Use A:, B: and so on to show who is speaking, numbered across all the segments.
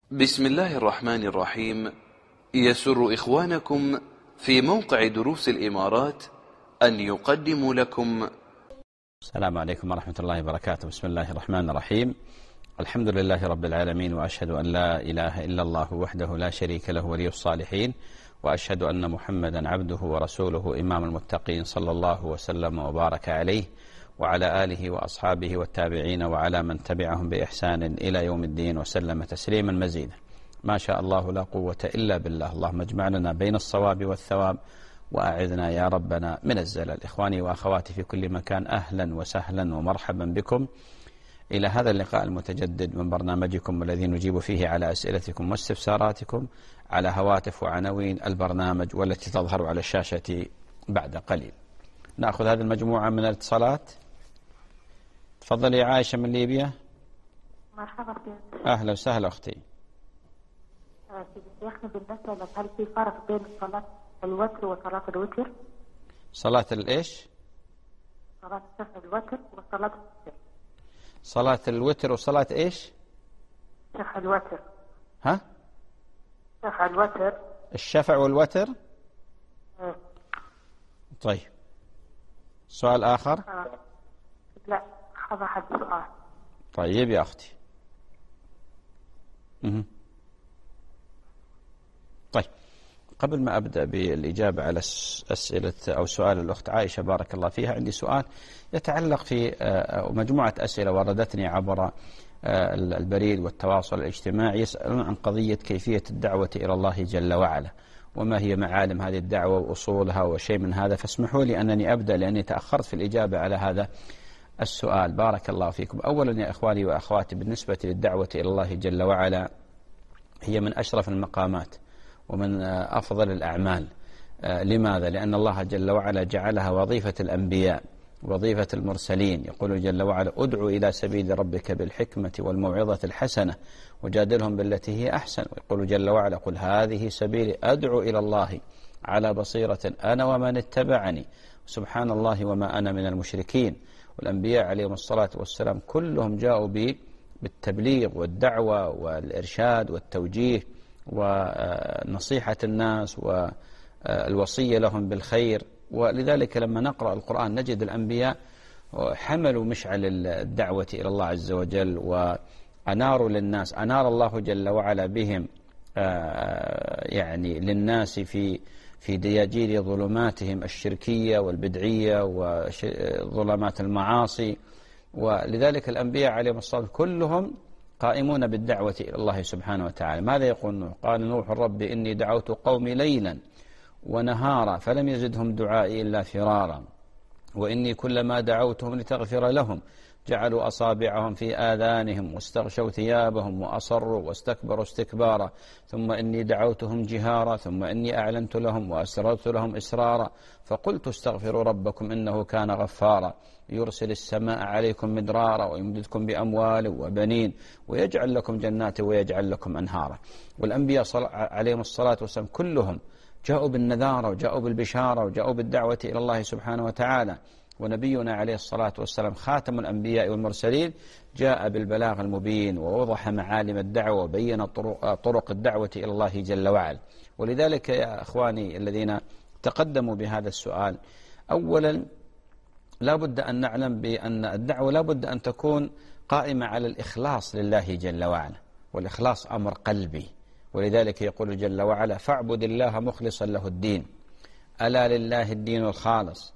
A: بسم الله الرحمن الرحيم. يسر إخوانكم في موقع دروس الإمارات أن يقدموا لكم.
B: السلام عليكم ورحمة الله وبركاته. بسم الله الرحمن الرحيم. الحمد لله رب العالمين، وأشهد أن لا إله إلا الله وحده لا شريك له ولي الصالحين، وأشهد أن محمدا عبده ورسوله إمام المتقين، صلى الله وسلم وبارك عليه وعلى آله وأصحابه والتابعين وعلى من تبعهم بإحسان إلى يوم الدين، وسلم تسليما مزيدا. ما شاء الله لا قوة إلا بالله. اللهم اجمعنا بين الصواب والثواب، وأعذنا يا ربنا من الزلل. إخواني وأخواتي في كل مكان، أهلا وسهلا ومرحبا بكم إلى هذا اللقاء المتجدد من برنامجكم الذي نجيب فيه على أسئلتكم واستفساراتكم على هواتف وعناوين البرنامج والتي تظهر على الشاشة بعد قليل. نأخذ هذه المجموعة من الاتصالات. تفضلي يا عائشة من ليبيا.
C: مرحبا بك.
B: أهلا وسهلا أختي.
C: شيخنا بالنسبة لك، هل في فرق بين صلاة الوتر وصلاة الوتر؟
B: صلاة الإيش؟
C: صلاة شفع الوتر وصلاة الوتر.
B: صلاة الوتر وصلاة إيش؟
C: شفع الوتر.
B: ها؟
C: شفع الوتر.
B: الشفع والوتر؟ طيب، سؤال آخر؟
C: لا، هذا حد سؤال.
B: طيب يا أختي. طيب، قبل ما أبدأ بالإجابة على أسئلة أو سؤال الأخت عائشة بارك الله فيها، عندي سؤال يتعلق في مجموعة أسئلة وردتني عبر البريد والتواصل الاجتماعي، يسألون عن قضية كيفية الدعوة إلى الله جل وعلا، وما هي معالم هذه الدعوة وأصولها وشيء من هذا. فاسمحوا لي أنني أبدأ لأني تأخرت في الإجابة على هذا السؤال. بارك الله فيكم. أولا يا إخواني وأخواتي، بالنسبة للدعوة إلى الله جل وعلا، هي من أشرف المقامات ومن أفضل الأعمال. لماذا؟ لأن الله جل وعلا جعلها وظيفة الأنبياء، وظيفة المرسلين. يقول جل وعلا: ادع إلى سبيل ربك بالحكمة والموعظة الحسنة وجادلهم بالتي هي أحسن. ويقول جل وعلا: قل هذه سبيلي أدعو إلى الله على بصيرة أنا ومن اتبعني سبحان الله وما أنا من المشركين. والأنبياء عليهم الصلاة والسلام كلهم جاءوا بالتبليغ والدعوة والإرشاد والتوجيه ونصيحة الناس والوصية لهم بالخير. ولذلك لما نقرأ القرآن نجد الأنبياء حملوا مشعل الدعوة إلى الله عز وجل وأناروا للناس، أنار الله جل وعلا بهم يعني للناس في دياجير ظلماتهم الشركية والبدعية وظلمات المعاصي. ولذلك الأنبياء عليهم الصلاة كلهم قائمون بالدعوة إلى الله سبحانه وتعالى. ماذا يقول نوح؟ قال نوح: رب إني دعوت قومي ليلا ونهارا فلم يزدهم دعائي إلا فرارا، وإني كلما دعوتهم لتغفر لهم جعلوا أصابعهم في آذانهم واستغشوا ثيابهم وأصروا واستكبروا استكبارا، ثم إني دعوتهم جهارا ثم إني أعلنت لهم وأسررت لهم إسرارا، فقلت استغفروا ربكم إنه كان غفارا يرسل السماء عليكم مدرارا ويمددكم بأموال وبنين ويجعل لكم جنات ويجعل لكم أنهارا. والأنبياء عليهم الصلاة والسلام كلهم جاءوا بالنذارة وجاءوا بالبشارة وجاءوا بالدعوة إلى الله سبحانه وتعالى. ونبينا عليه الصلاة والسلام خاتم الأنبياء والمرسلين جاء بالبلاغ المبين ووضح معالم الدعوة وبين طرق الدعوة إلى الله جل وعلا. ولذلك يا أخواني الذين تقدموا بهذا السؤال، أولا لا بد أن نعلم بأن الدعوة لا بد أن تكون قائمة على الإخلاص لله جل وعلا، والإخلاص أمر قلبي. ولذلك يقول جل وعلا: فاعبد الله مخلصا له الدين ألا لله الدين الخالص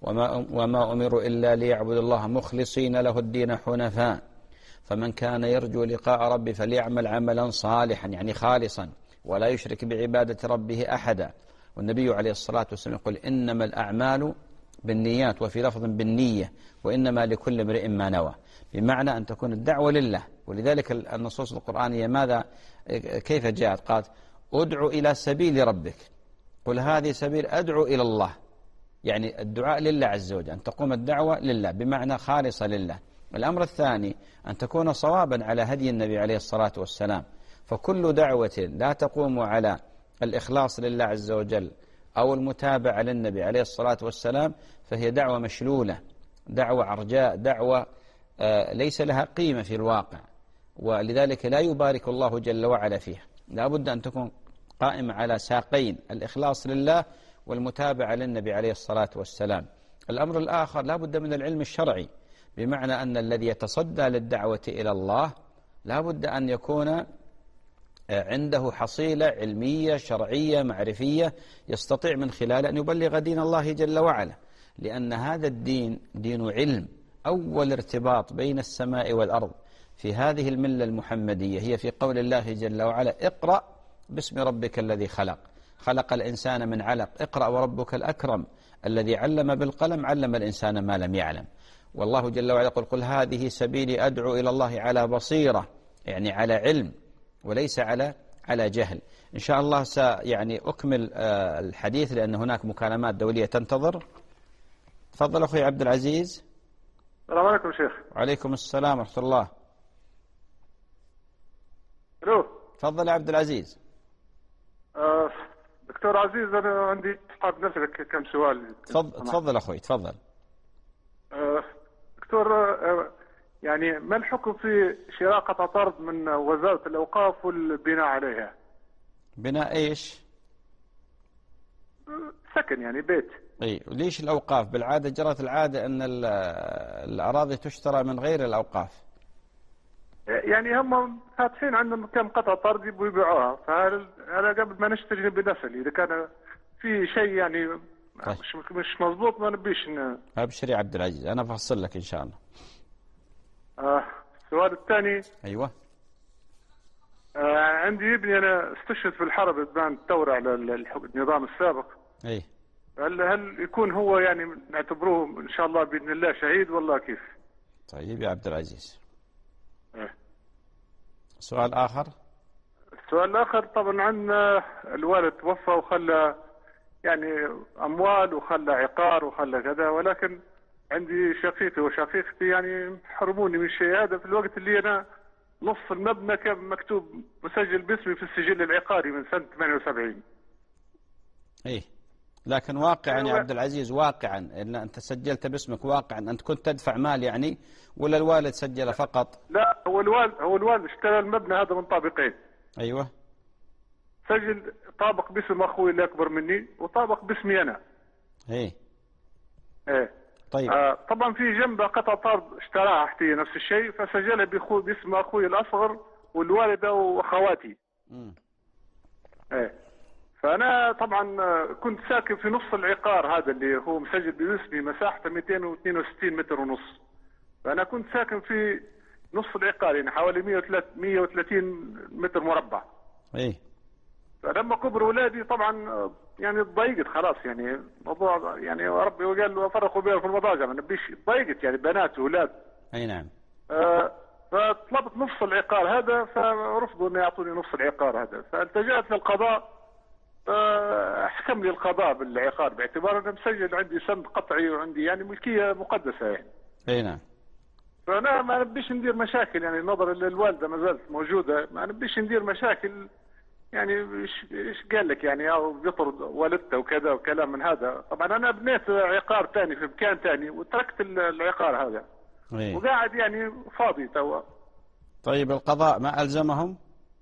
B: وما أمروا إلا ليعبدوا الله مخلصين له الدين حنفاء فمن كان يرجو لقاء ربه فليعمل عملا صالحا، يعني خالصا، ولا يشرك بعبادة ربه أحدا. والنبي عليه الصلاة والسلام يقول: إنما الأعمال بالنيات، وفي لفظ بالنية، وإنما لكل امرئ ما نوى، بمعنى أن تكون الدعوة لله. ولذلك النصوص القرآنية ماذا كيف جاءت؟ قالت: ادعو إلى سبيل ربك، قل هذه سبيل أدعو إلى الله، يعني الدعاء لله عز وجل، أن تقوم الدعوة لله بمعنى خالصة لله. الأمر الثاني أن تكون صوابا على هدي النبي عليه الصلاة والسلام. فكل دعوة لا تقوم على الإخلاص لله عز وجل أو المتابعة للنبي عليه الصلاة والسلام فهي دعوة مشلولة، دعوة عرجاء، دعوة ليس لها قيمة في الواقع. ولذلك لا يبارك الله جل وعلا فيها. لا بد أن تكون قائمة على ساقين: الإخلاص لله والمتابعة للنبي عليه الصلاة والسلام. الأمر الآخر لا بد من العلم الشرعي، بمعنى أن الذي يتصدى للدعوة إلى الله لا بد أن يكون عنده حصيلة علمية شرعية معرفية يستطيع من خلال أن يبلغ دين الله جل وعلا، لأن هذا الدين دين علم. أول ارتباط بين السماء والأرض في هذه الملة المحمدية هي في قول الله جل وعلا: اقرأ باسم ربك الذي خلق، خلق الإنسان من علق، اقرأ وربك الأكرم الذي علم بالقلم، علم الإنسان ما لم يعلم. والله جل وعلا يقول: قل هذه سبيلي أدعو إلى الله على بصيرة، يعني على علم وليس على جهل. إن شاء الله يعني أكمل الحديث لأن هناك مكالمات دولية تنتظر. تفضل أخوي عبد العزيز.
D: السلام عليكم شيخ.
B: وعليكم السلام ورحمة الله.
D: الو.
B: تفضل يا عبد العزيز.
D: دكتور عزيز، أنا عندي حاب نسألك كم سؤال.
B: تفضل أخوي تفضل.
D: دكتور، يعني ما الحكم في شراء قطعة أرض من وزارة الأوقاف والبناء عليها؟
B: بناء إيش؟
D: سكن، يعني بيت.
B: اي، وليش الأوقاف؟ بالعادة جرت العادة أن الأراضي تشترى من غير الأوقاف.
D: يعني هم فاتحين عندهم كم قطعة أرض يبغوا يبيعوها، فأنا قبل ما نشتري بنسأل إذا كان في شيء يعني
B: طيب.
D: مش مضبوط، ما نبيش
B: أبشر يا عبد العزيز، أنا بفصل لك إن شاء الله.
D: السؤال الثاني.
B: أيوة.
D: عندي ابني أنا استشهد في الحرب بان الثورة على النظام السابق.
B: أي.
D: هل يكون هو يعني نعتبروه إن شاء الله بإذن الله شهيد والله كيف؟
B: طيب يا عبد العزيز. سؤال آخر.
D: السؤال الآخر، طبعا عندنا الوالد توفى وخلى يعني أموال وخلى عقار وخلى كذا، ولكن عندي شقيقي وشقيقتي يعني حرموني من الشيء هذا في الوقت اللي أنا نص المبنى كان مكتوب مسجل باسمي في السجل العقاري من سنة 78.
B: إيه، لكن واقعا يا عبد العزيز، واقعا إن أنت سجلت باسمك، واقعا أنت كنت تدفع مال يعني، ولا الوالد سجل فقط؟
D: لا، هو الوالد اشترى المبنى هذا من طابقين.
B: أيوة.
D: سجل طابق باسم أخوي اللي أكبر مني وطابق باسمي أنا.
B: إيه.
D: إيه.
B: طيب.
D: طبعا في جنبه قطعة أرض اشتراها احتي نفس الشيء، فسجلها باسم أخوي الأصغر والوالدة وأخواتي. إيه. فأنا طبعا كنت ساكن في نص العقار هذا اللي هو مسجل باسمي، مساحته 262 متر ونص. فأنا كنت ساكن في نص العقار، يعني حوالي 130 متر مربع.
B: إيه.
D: فلما كبروا أولادي طبعا يعني ضيقت خلاص، يعني موضوع يعني ربي وقال وفرقوا بينهم في المضاجع، ما نبيش، ضيقت يعني بنات وأولاد.
B: أي نعم.
D: فطلبت نص العقار هذا، فرفضوا أن يعطوني نص العقار هذا، فالتجأت للقضاء. حكم لي القضاء بالعقار باعتبار أنه مسجل عندي سند قطعي وعندي يعني ملكية مقدسة يعني.
B: أي نعم.
D: فأنا ما نبيش ندير مشاكل، يعني نظرا للوالدة ما زالت موجودة، ما نبيش ندير مشاكل. يعني ايش قال لك يعني، او بيطرد والدته وكذا وكلام من هذا. طبعا انا بنيت عقار ثاني في مكان ثاني وتركت العقار هذا.
B: إيه.
D: وقاعد يعني فاضي توا.
B: طيب القضاء ما ألزمهم؟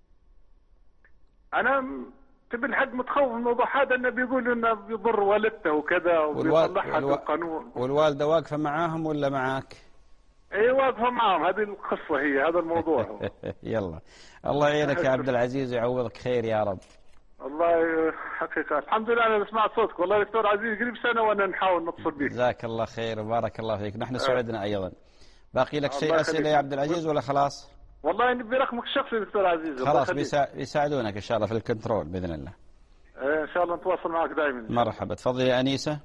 D: انا بالحق متخوف من الموضوع هذا، انه بيقول انه بيضر والدته وكذا وبيصلحها بالقانون.
B: والوالده واقفه معاهم ولا معاك؟
D: اي واقفه معاهم، هذه القصه هي، هذا الموضوع هو.
B: يلا الله يعينك يا عبد العزيز ويعوضك خير يا رب.
D: الله حقيقة الحمد لله أنا سمعت صوتك، والله دكتور عزيز قريب سنة وأنا نحاول نتصل بك.
B: جزاك الله خير وبارك الله فيك، نحن سعدنا أيضا. باقي لك شيء أسئلة يا عبد العزيز ولا خلاص؟
D: والله نبي رقمك الشخصي دكتور عزيز.
B: خلاص بيساعدونك إن شاء الله في الكنترول بإذن الله.
D: إن شاء الله نتواصل معك دائما.
B: مرحبا، تفضلي يا أنيسة.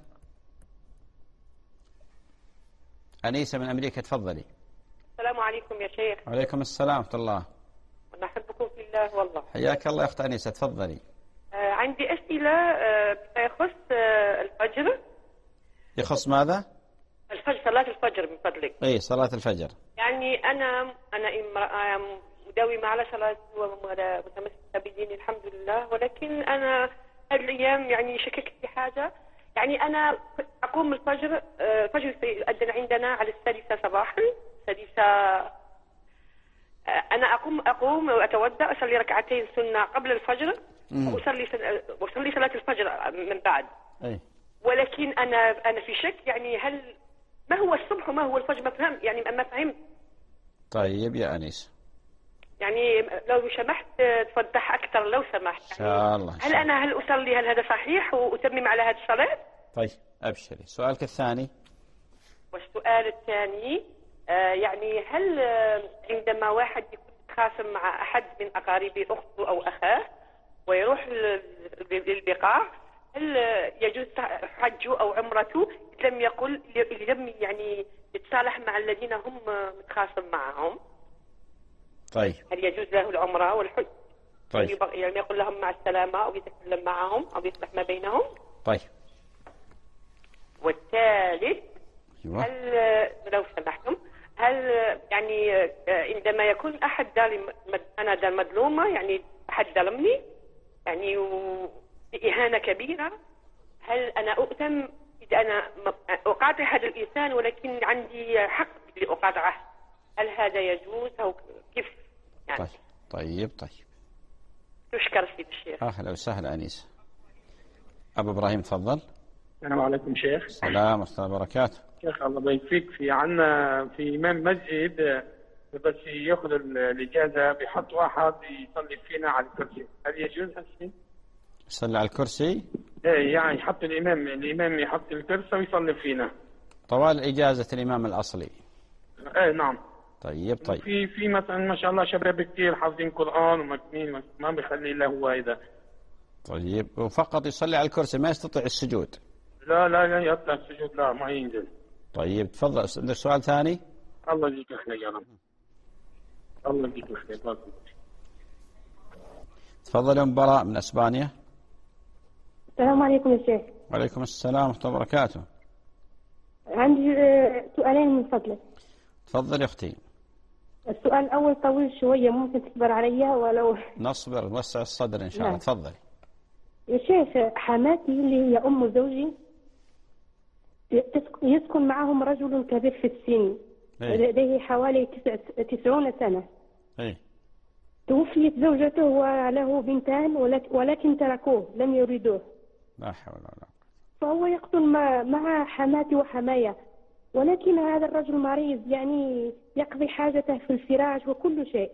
B: أنيسة من أمريكا، تفضلي.
E: السلام عليكم يا شيخ.
B: وعليكم السلام ورحمة الله.
E: نحبكم في الله والله.
B: حياك الله يا أخت أنيسة، تفضلي.
E: عندي أسئلة يخص الفجر.
B: يخص ماذا؟
E: الفجر، صلاة الفجر من فضلك.
B: إيه، صلاة الفجر.
E: يعني أنا مداومة على صلاة ومتمسكة بدين الحمد لله، ولكن أنا الأيام يعني شككت في حاجة. يعني أنا أقوم الفجر يؤذن عندنا على 6 صباحا، 6 أنا أقوم وأتودع، أصلي ركعتين سنة قبل الفجر، وأصلي صلاة الفجر من بعد.
B: أي.
E: ولكن أنا في شك، يعني هل ما هو الصبح وما هو الفجر؟ ما فهم، يعني ما فهمت.
B: طيب يا أنيس،
E: يعني لو سمحت توضح أكثر لو سمحت.
B: إن شاء الله.
E: هل أصلي، هل هذا صحيح وأتمم على هذه الصلاة؟
B: طيب أبشري. سؤالك الثاني.
E: والسؤال الثاني يعني هل عندما واحد يكون خاصم مع أحد من أقاربه، أخته أو أخاه، ويروح للبقاع، هل يجوز حجه أو عمرته لم يعني يتصالح مع الذين هم متخاصم معهم؟
B: طيب.
E: هل يجوز له العمرة والحج؟
B: طيب.
E: يعني يقول لهم مع السلامة أو يتكلم معهم أو يصلح ما بينهم؟
B: طيب.
E: والثالث،
B: أيوة.
E: هل لو سمحتم، هل يعني عندما يكون أحد أنا مظلومة، يعني أحد ظلمني يعني بإهانة كبيرة، هل أنا أؤتم إذا أنا أقاطع هذا الإنسان ولكن عندي حق لأقاطعه؟ هل هذا يجوز أو كيف يعني؟
B: طيب.
E: تشكر سيد الشيخ.
B: أهلا وسهلا أنيس. أبو إبراهيم تفضل.
F: السلام عليكم شيخ.
B: السلام ورحمة الله وبركاته.
F: شيخ الله يبارك فيك، في عنا في إمام مسجد بس يأخذ الإجازة بيحط واحد يصلي فينا على الكرسي، هل يجوز هالشيء؟
B: يصلي على الكرسي؟
F: إيه، يعني يحط الإمام يحط الكرسي ويصلي فينا
B: طوال إجازة الإمام الأصلي.
F: إيه نعم.
B: طيب.
F: في مثلا ما شاء الله شباب كثير حافظين قرآن ومتنين، ما بيخلي إلا هو هذا.
B: طيب، وفقط يصلي على الكرسي، ما يستطيع السجود؟
F: لا يطلع السجود، لا ما ينزل.
B: طيب تفضل. عندك سؤال ثاني؟
F: الله يجزيك الخير يا رب. الله يجزيك الخير.
B: تفضل يا براء من اسبانيا.
G: السلام عليكم يا شيخ.
B: وعليكم السلام ورحمة الله وبركاته.
G: عندي سؤالين من فضلك.
B: تفضل يا اختي.
G: السؤال الأول طويل شوية، ممكن تصبر علي ولو؟
B: نصبر، نوسع الصدر إن شاء الله. تفضل
G: يا شيخ. حماتي اللي هي أم زوجي يسكن معهم رجل كبير في السن، لديه حوالي 90 سنة. توفيت زوجته وله بنتان، ولكن تركوه، لم يريدوه.
B: لا حول ولا قوة.
G: فهو يقتل مع حماتي وحمايا، ولكن هذا الرجل مريض، يعني يقضي حاجته في الفراش وكل شيء.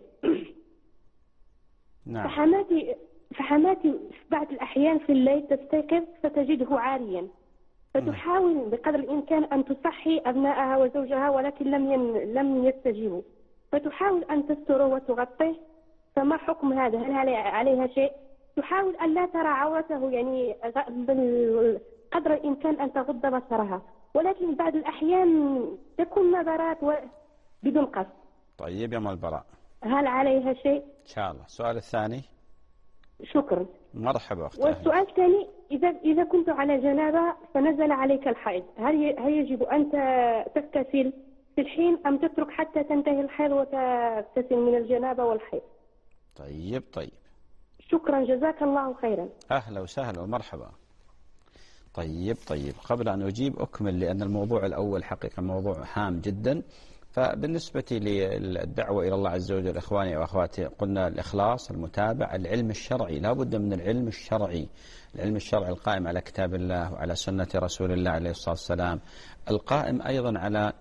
B: نعم.
G: فحماتي في بعض الأحيان في الليل تستيقظ فتجده عاريا، فتحاول بقدر الإمكان أن تصحي أبنائها وزوجها، ولكن لم يستجيبوا، فتحاول أن تستره وتغطيه. فما حكم هذا؟ هل عليها شيء؟ تحاول أن لا ترى عورته، يعني قدر الإمكان أن تغض بصرها، ولكن بعض الأحيان تكون نظرات بدون قصد.
B: طيب يا أم البراء،
G: هل عليها شيء؟
B: إن شاء الله. السؤال الثاني.
G: شكرا.
B: مرحبا أختي.
G: والسؤال الثاني، إذا كنت على جنابة فنزل عليك الحيض، هل يجب أن تغتسل في الحين أم تترك حتى تنتهي الحيض وتغتسل من الجنابة والحيض؟
B: طيب.
G: شكرا، جزاك الله خيرا.
B: أهلا وسهلا ومرحبا. طيب. قبل أن أجيب أكمل، لأن الموضوع الأول حقيقة موضوع هام جدا. فبالنسبة للدعوة إلى الله عز وجل، إخواني وأخواتي، قلنا الإخلاص، المتابعة، العلم الشرعي، لا بد من العلم الشرعي، العلم الشرعي القائم على كتاب الله وعلى سنة رسول الله عليه الصلاة والسلام، القائم أيضا على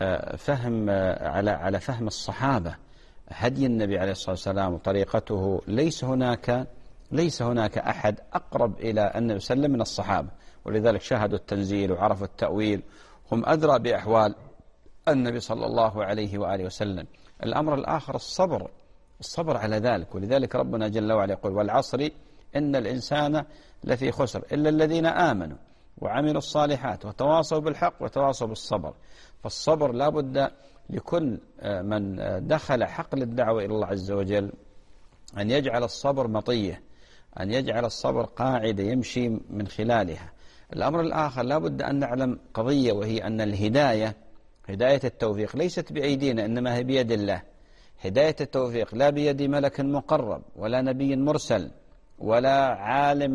B: فهم الصحابة، هدي النبي عليه الصلاة والسلام وطريقته. ليس هناك أحد أقرب إلى النبي صلى الله عليه وسلم من الصحابة، ولذلك شاهدوا التنزيل وعرفوا التأويل، هم أدرى بأحوال النبي صلى الله عليه وآله وسلم. الأمر الآخر الصبر على ذلك، ولذلك ربنا جل وعلا يقول: والعصر إن الإنسان لفي خسر إلا الذين آمنوا وعملوا الصالحات وتواصوا بالحق وتواصوا بالصبر. فالصبر لا بد لكل من دخل حقل الدعوة إلى الله عز وجل أن يجعل الصبر مطية، أن يجعل الصبر قاعدة يمشي من خلالها. الأمر الآخر لا بد أن نعلم قضية، وهي أن الهداية، هداية التوفيق، ليست بأيدينا إنما هي بيد الله. هداية التوفيق لا بيد ملك مقرب ولا نبي مرسل ولا عالم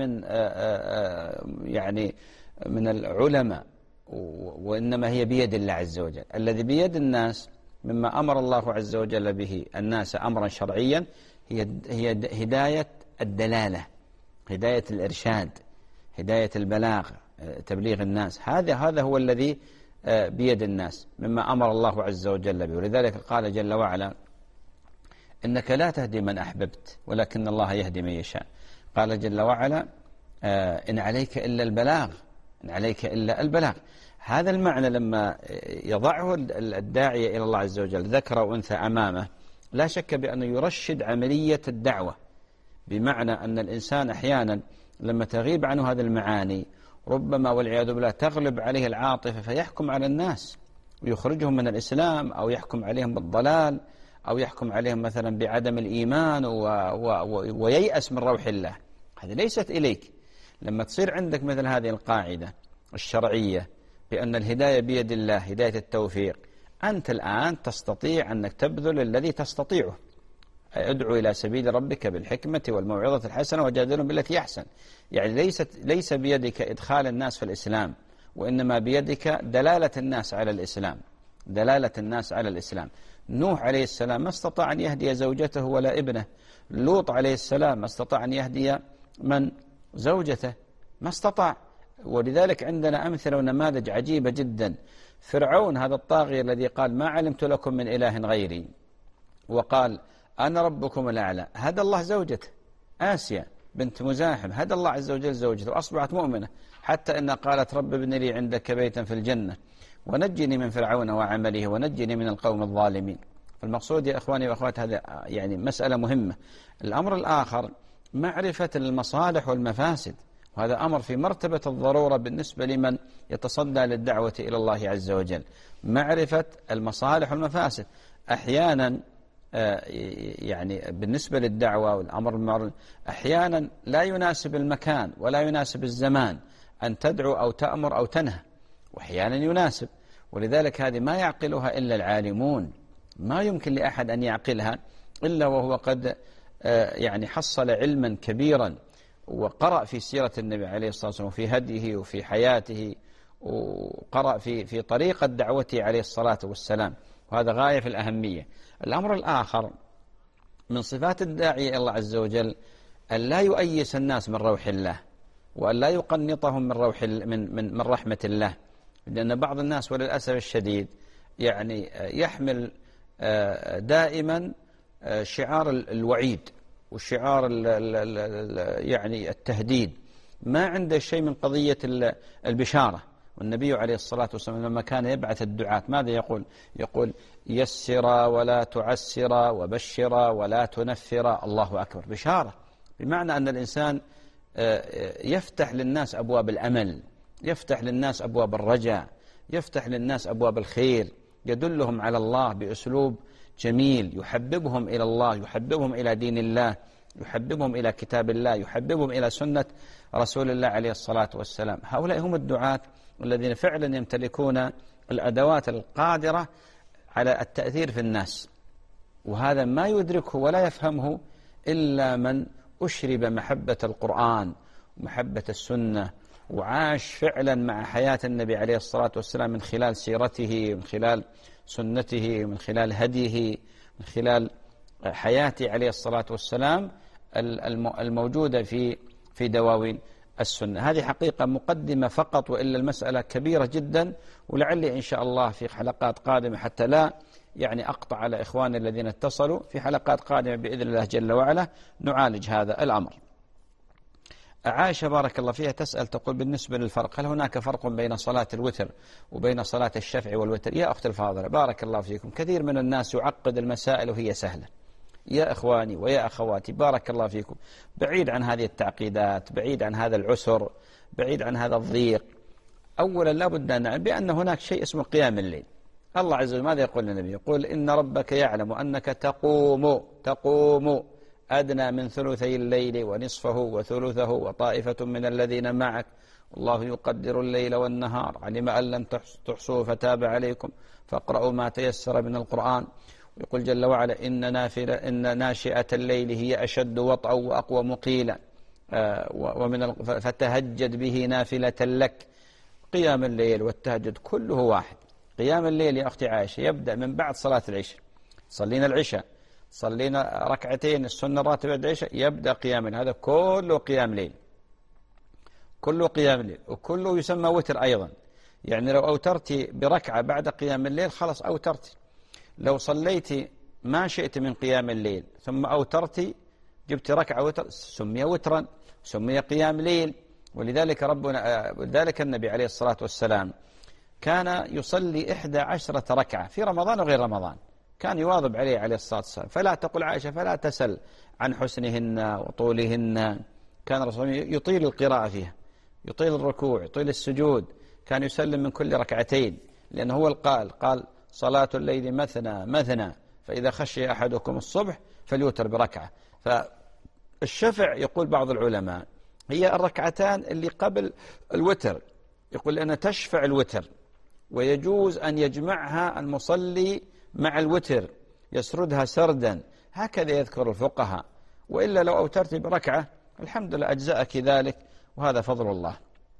B: يعني من العلماء، وإنما هي بيد الله عز وجل. الذي بيد الناس مما أمر الله عز وجل به الناس أمرا شرعيا هي هداية الدلالة، هداية الإرشاد، هداية البلاغ، تبليغ الناس. هذا هو الذي بيد الناس مما أمر الله عز وجل به. ولذلك قال جل وعلا: إنك لا تهدي من أحببت ولكن الله يهدي من يشاء. قال جل وعلا: إن عليك إلا البلاغ، إن عليك إلا البلاغ. هذا المعنى لما يضعه الداعية إلى الله عز وجل ذكر وأنثى أمامه، لا شك بأنه يرشد عملية الدعوة، بمعنى أن الإنسان أحيانا لما تغيب عنه هذه المعاني ربما والعياذ بالله تغلب عليه العاطفة فيحكم على الناس ويخرجهم من الإسلام، أو يحكم عليهم بالضلال، أو يحكم عليهم مثلا بعدم الإيمان وييأس من روح الله. هذه ليست إليك. لما تصير عندك مثل هذه القاعدة الشرعية بأن الهداية بيد الله، هداية التوفيق، أنت الآن تستطيع أنك تبذل الذي تستطيعه. ادعو إلى سبيل ربك بالحكمة والموعظة الحسنة وجادلهم بالتي أحسن. يعني ليس بيدك إدخال الناس في الإسلام، وإنما بيدك دلالة الناس على الإسلام، دلالة الناس على الإسلام. نوح عليه السلام ما استطاع أن يهدي زوجته ولا ابنه. لوط عليه السلام ما استطاع أن يهدي من زوجته، ما استطاع. ولذلك عندنا أمثلة ونماذج عجيبة جدا. فرعون هذا الطاغية الذي قال: ما علمت لكم من إله غيري، وقال: أنا ربكم الأعلى، هدى الله زوجته آسيا بنت مزاحم، هدى الله عز وجل زوجته وأصبحت مؤمنة، حتى أن قالت: رب ابن لي عندك بيتا في الجنة ونجني من فرعون وعمله ونجني من القوم الظالمين. فالمقصود يا إخواني وأخوات هذا يعني مسألة مهمة. الأمر الآخر معرفة المصالح والمفاسد، وهذا أمر في مرتبة الضرورة بالنسبة لمن يتصدى للدعوة إلى الله عز وجل. معرفة المصالح والمفاسد. أحيانا يعني بالنسبة للدعوة والأمر بالمعروف أحيانا لا يناسب المكان ولا يناسب الزمان أن تدعو أو تأمر أو تنهى، وأحيانا يناسب. ولذلك هذه ما يعقلها إلا العالمون، ما يمكن لأحد أن يعقلها إلا وهو قد يعني حصل علما كبيرا وقرأ في سيرة النبي عليه الصلاة والسلام وفي هديه وفي حياته، وقرأ في طريقة دعوته عليه الصلاة والسلام، وهذا غاية في الأهمية. الأمر الآخر من صفات الداعية إلى الله عز وجل أن لا يؤيس الناس من روح الله، وأن لا يقنطهم من روح من رحمة الله. لأن بعض الناس وللأسف الشديد يعني يحمل دائما شعار الوعيد وشعار يعني التهديد، ما عنده شيء من قضية البشارة. والنبي عليه الصلاة والسلام لما كان يبعث الدعاة ماذا يقول؟ يقول: يسر ولا تعسر وبشر ولا تنفر. الله أكبر. بشارة بمعنى أن الإنسان يفتح للناس أبواب الأمل، يفتح للناس أبواب الرجاء، يفتح للناس أبواب الخير، يدلهم على الله بأسلوب جميل يحببهم إلى الله، يحببهم إلى دين الله، يحببهم إلى كتاب الله، يحببهم إلى سنة رسول الله عليه الصلاة والسلام. هؤلاء هم الدعاة الذين فعلا يمتلكون الأدوات القادرة على التأثير في الناس، وهذا ما يدركه ولا يفهمه إلا من أشرب محبة القرآن ومحبة السنة، وعاش فعلا مع حياة النبي عليه الصلاة والسلام من خلال سيرته، من خلال سنته، من خلال هديه، من خلال حياته عليه الصلاة والسلام الموجودة في دواوين السنة. هذه حقيقة مقدمة فقط، وإلا المسألة كبيرة جدا، ولعلي إن شاء الله في حلقات قادمة حتى لا يعني أقطع على إخواني الذين اتصلوا، في حلقات قادمة بإذن الله جل وعلا نعالج هذا الأمر. عائشة بارك الله فيها تسأل تقول: بالنسبة للفرق، هل هناك فرق بين صلاة الوتر وبين صلاة الشفع والوتر؟ يا أخت الفاضلة بارك الله فيكم، كثير من الناس يعقد المسائل وهي سهلة. يا إخواني ويا أخواتي بارك الله فيكم، بعيد عن هذه التعقيدات، بعيد عن هذا العسر، بعيد عن هذا الضيق. أولا لا بد أن نعلم بأن هناك شيء اسمه قيام الليل. الله عز وجل ماذا يقول للنبي؟ يقول: إن ربك يعلم أنك تقوم أدنى من ثلثي الليل ونصفه وثلثه وطائفة من الذين معك والله يقدر الليل والنهار علم أن لن تحصوا فتاب عليكم فاقرأوا ما تيسر من القرآن. ويقول جل وعلا: إن ناشئة الليل هي أشد وطئا وأقوم قيلا فتهجد به نافلة لك. قيام الليل والتهجد كله واحد، قيام الليل يا أختي عائشة يبدأ من بعد صلاة العشاء. صلينا العشاء، صلينا ركعتين السنة الراتبة بعد العشاء، يبدأ قيام الليل. هذا كله قيام ليل، كله قيام الليل، وكله يسمى وتر أيضا. يعني لو أوترتي بركعة بعد قيام الليل خلص أوترتي. لو صليتي ما شئت من قيام الليل ثم أوترتي جبت ركعة وتر سمي وترا، سمي قيام ليل. ولذلك النبي عليه الصلاة والسلام كان يصلي 11 ركعة في رمضان وغير رمضان، كان يواظب عليه الصلاة والسلام. فلا تقل عائشة فلا تسل عن حسنهن وطولهن، كان الرسول يطيل القراءة فيها، يطيل الركوع، يطيل السجود، كان يسلم من كل ركعتين، لأنه هو قال صلاة الليل مثنى مثنى فإذا خشي أحدكم الصبح فليوتر بركعة. فالشفع يقول بعض العلماء هي الركعتان اللي قبل الوتر، يقول أنها تشفع الوتر، ويجوز أن يجمعها المصلي مع الوتر يسردها سردا، هكذا يذكر الفقهاء. وإلا لو أوترت بركعة الحمد لله أجزأك ذلك، وهذا فضل الله.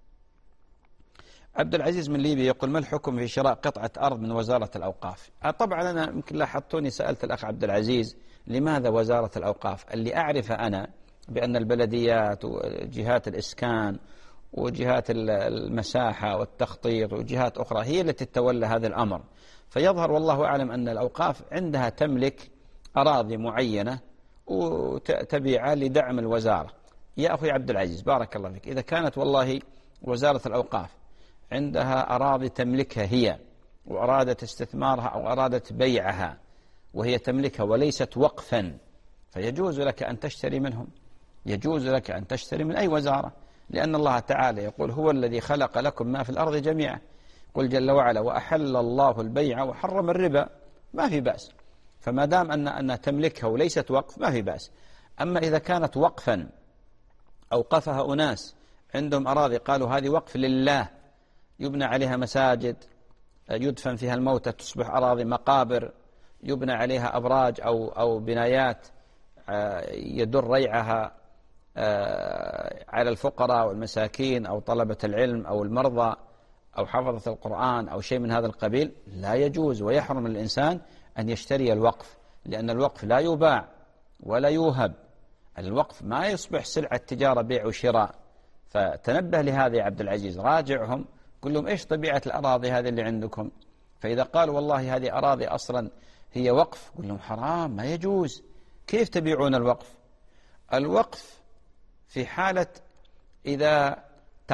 B: عبد العزيز من ليبيا يقول ما الحكم في شراء قطعة أرض من وزارة الأوقاف؟ طبعا أنا يمكن لاحظتوني سألت الأخ عبد العزيز لماذا وزارة الأوقاف؟ اللي أعرف أنا بأن البلديات وجهات الإسكان وجهات المساحة والتخطيط وجهات أخرى هي التي تتولى هذا الأمر. فيظهر والله أعلم أن الأوقاف عندها تملك أراضي معينة وتبيعها لدعم الوزارة. يا أخي عبد العزيز بارك الله فيك، إذا كانت والله وزارة الأوقاف عندها أراضي تملكها هي وأرادت استثمارها أو أرادت بيعها وهي تملكها وليست وقفا، فيجوز لك أن تشتري منهم، يجوز لك أن تشتري من أي وزارة، لأن الله تعالى يقول هو الذي خلق لكم ما في الأرض جميعا، قل جل وعلا وأحل الله البيع وحرم الربا، ما في بأس. فما دام أن تملكها وليست وقف ما في بأس. أما إذا كانت وقفا أوقفها أناس عندهم أراضي قالوا هذه وقف لله، يبنى عليها مساجد يدفن فيها الموتى، تصبح أراضي مقابر، يبنى عليها أبراج أو بنايات يدر ريعها على الفقراء والمساكين أو طلبة العلم أو المرضى أو حفظة القرآن أو شيء من هذا القبيل، لا يجوز ويحرم الإنسان أن يشتري الوقف، لأن الوقف لا يباع ولا يوهب، الوقف ما يصبح سلعة تجارة بيع وشراء. فتنبه لهذا يا عبد العزيز، راجعهم قل لهم إيش طبيعة الأراضي هذه اللي عندكم، فإذا قالوا والله هذه أراضي أصلا هي وقف قل لهم حرام ما يجوز، كيف تبيعون الوقف؟ الوقف في حالة إذا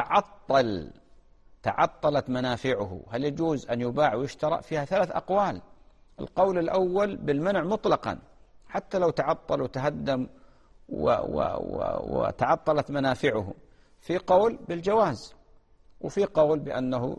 B: تعطلت منافعه هل يجوز أن يباع ويشترى؟ فيها 3 أقوال. القول الأول بالمنع مطلقا حتى لو تعطل وتهدم وتعطلت منافعه، في قول بالجواز، وفي قول بأنه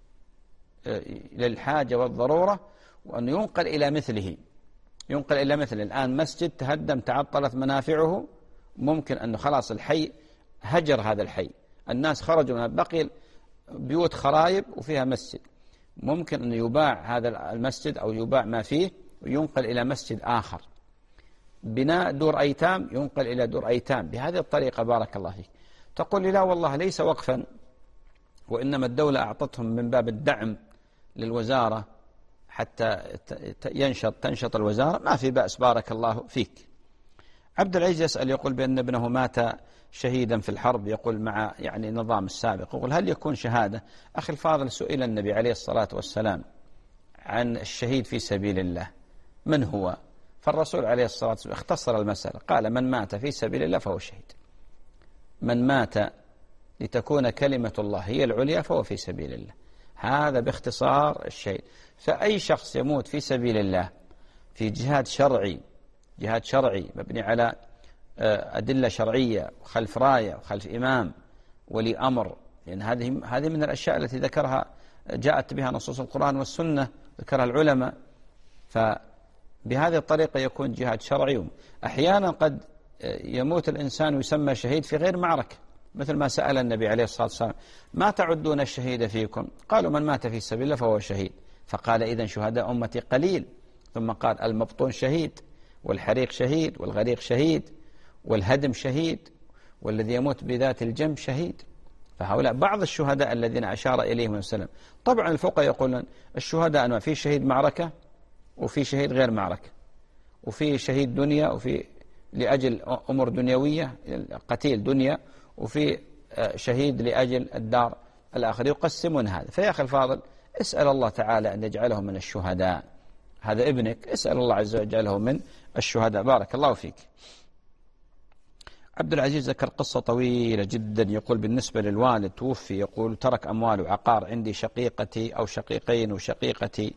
B: للحاجة والضرورة وأنه ينقل إلى مثله. الآن مسجد تهدم تعطلت منافعه، ممكن أنه خلاص الحي هجر هذا الحي، الناس خرجوا من بقي بيوت خرايب وفيها مسجد، ممكن أنه يباع هذا المسجد أو يباع ما فيه وينقل إلى مسجد آخر. بناء دور أيتام ينقل إلى دور أيتام بهذه الطريقة. بارك الله فيك. تقول لي لا والله ليس وقفا، وإنما الدولة أعطتهم من باب الدعم للوزارة حتى تنشط الوزارة، ما في بأس بارك الله فيك. عبد العزيز يسأل يقول بأن ابنه مات شهيدا في الحرب، يقول مع النظام السابق، يقول هل يكون شهادة؟ أخي الفاضل سئل النبي عليه الصلاة والسلام عن الشهيد في سبيل الله من هو، فالرسول عليه الصلاة والسلام اختصر المسألة قال من مات في سبيل الله فهو شهيد، من مات لتكون كلمة الله هي العليا فهو في سبيل الله، هذا باختصار الشيء. فأي شخص يموت في سبيل الله في جهاد شرعي مبني على أدلة شرعية وخلف راية وخلف إمام ولي أمر، لأن هذه من الأشياء التي ذكرها جاءت بها نصوص القرآن والسنة ذكرها العلماء، فبهذه الطريقة يكون جهاد شرعي. أحيانا قد يموت الإنسان ويسمى شهيد في غير معركة، مثل ما سأل النبي عليه الصلاة والسلام ما تعدون الشهيد فيكم؟ قالوا من مات في سبيل الله فهو شهيد، فقال إذن شهداء أمتي قليل، ثم قال المبطون شهيد والحريق شهيد والغريق شهيد والهدم شهيد والذي يموت بذات الجنب شهيد. فهؤلاء بعض الشهداء الذين أشار إليهم وسلم. طبعا الفقهاء يقولون الشهداء أنواع، في شهيد معركة وفي شهيد غير معركة، وفي شهيد دنيا وفي لأجل أمور دنيوية قتيل دنيا، وفي شهيد لأجل الدار الآخر، يقسمون هذا. فيا أخي الفاضل اسأل الله تعالى أن يجعله من الشهداء، هذا ابنك اسأل الله عز وجل يجعله من الشهداء. بارك الله فيك. عبد العزيز ذكر قصة طويلة جدا، يقول بالنسبة للوالد توفي، يقول ترك أموال وعقار، عندي شقيقتي أو شقيقين وشقيقتي،